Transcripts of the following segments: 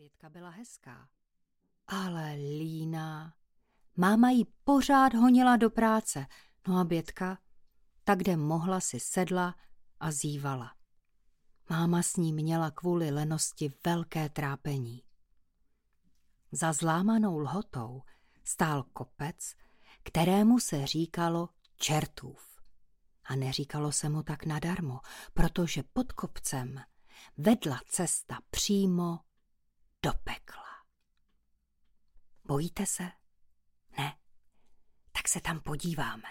Bětka byla hezká, ale líná. Máma jí pořád honila do práce, no a Bětka, tak kde mohla, si sedla a zívala. Máma s ní měla kvůli lenosti velké trápení. Za zlámanou lhotou stál kopec, kterému se říkalo Čertův. A neříkalo se mu tak nadarmo, protože pod kopcem vedla cesta přímo do pekla. Bojíte se? Ne? Tak se tam podíváme.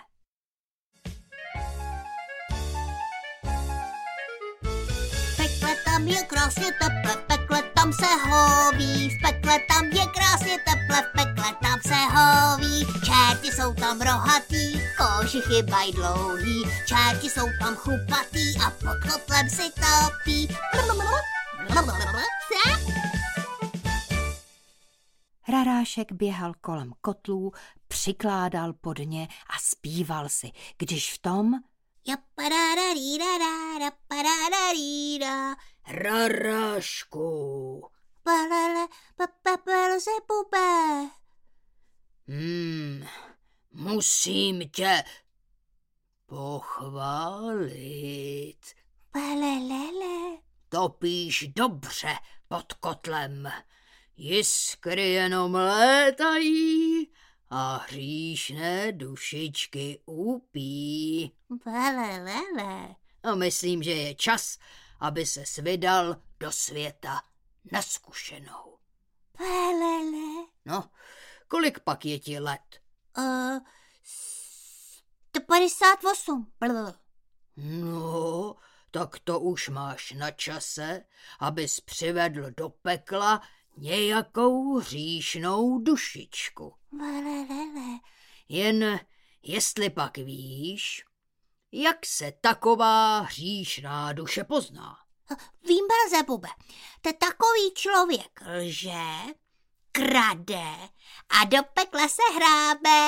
V pekle tam je krásně teple, v pekle tam se hoví, v pekle tam je krásně teple, v pekle tam se hoví. Čerti jsou tam rohatý, kožichy mají dlouhý, čerti jsou tam chupatý a pod kotlem si topí. Rarášek běhal kolem kotlů, přikládal pod ně a zpíval si, když v tom Rarášku, Belzebube. Musím tě pochválit. Belelele. Topíš dobře pod kotlem. Jiskry jenom létají a hříšné dušičky úpí. Belelele. A myslím, že je čas, aby ses vydal do světa na zkušenou. Belele. No, kolik pak je ti let? 158. Belele. No, tak to už máš na čase, abys přivedl do pekla nějakou hříšnou dušičku. Belelele. Jen jestli pak víš, jak se taková hříšná duše pozná. Vím, Belzebube, to je takový člověk lže, krade a do pekla se hrábe.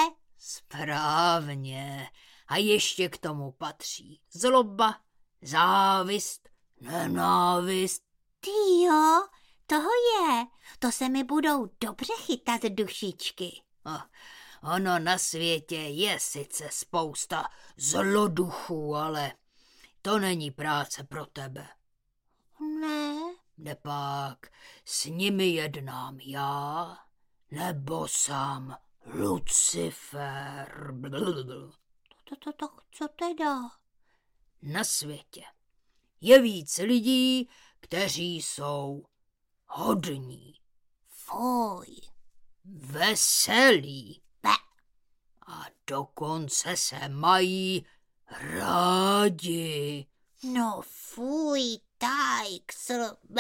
Správně. A ještě k tomu patří zloba, závist, nenávist. Tyjo, toho je. To se mi budou dobře chytat dušičky. Ono na světě je sice spousta zloduchů, ale to není práce pro tebe. Ne. Nepak s nimi jednám já, nebo sám Lucifer. To co teda? Na světě je víc lidí, kteří jsou hodní, Fuj. veselí Be. a dokonce se mají rádi. No fuj, be.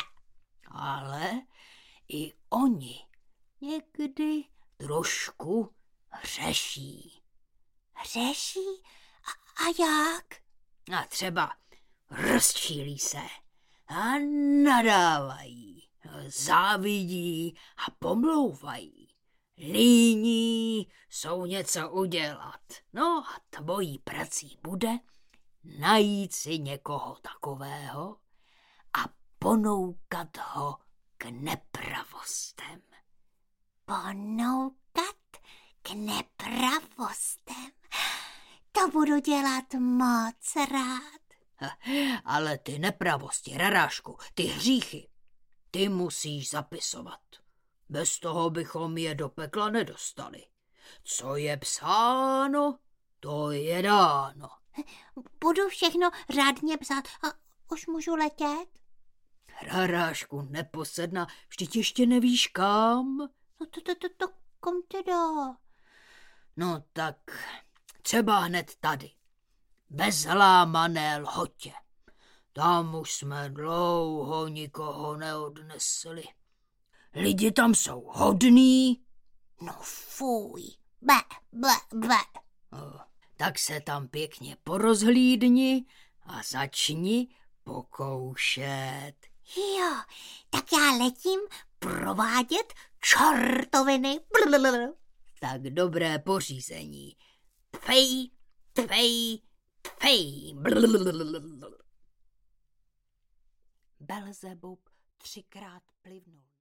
Ale i oni někdy trošku hřeší. Hřeší? A jak? A třeba rozčílí se a nadávají, závidí a pomlouvají. Líní jsou něco udělat. No a tvojí prací bude najít si někoho takového a ponoukat ho k nepravostem. Ponoukat k nepravostem. To budu dělat moc rád. Ale ty nepravosti, Rarášku, ty hříchy, ty musíš zapisovat. Bez toho bychom je do pekla nedostali. Co je psáno, to je dáno. Budu všechno řádně psát a už můžu letět? Rarášku, neposedna, vždyť ještě nevíš kam. No to kom teda? No tak třeba hned tady, bez lámané lhotě. Tam už jsme dlouho nikoho neodnesli. Lidi tam jsou hodní. No fuj, be. Tak se tam pěkně porozhlídni a začni pokoušet. Jo, tak já letím provádět čortoviny. Tak dobré pořízení. Tfej, tfej, tfej. Belzebub 3krát plivnul.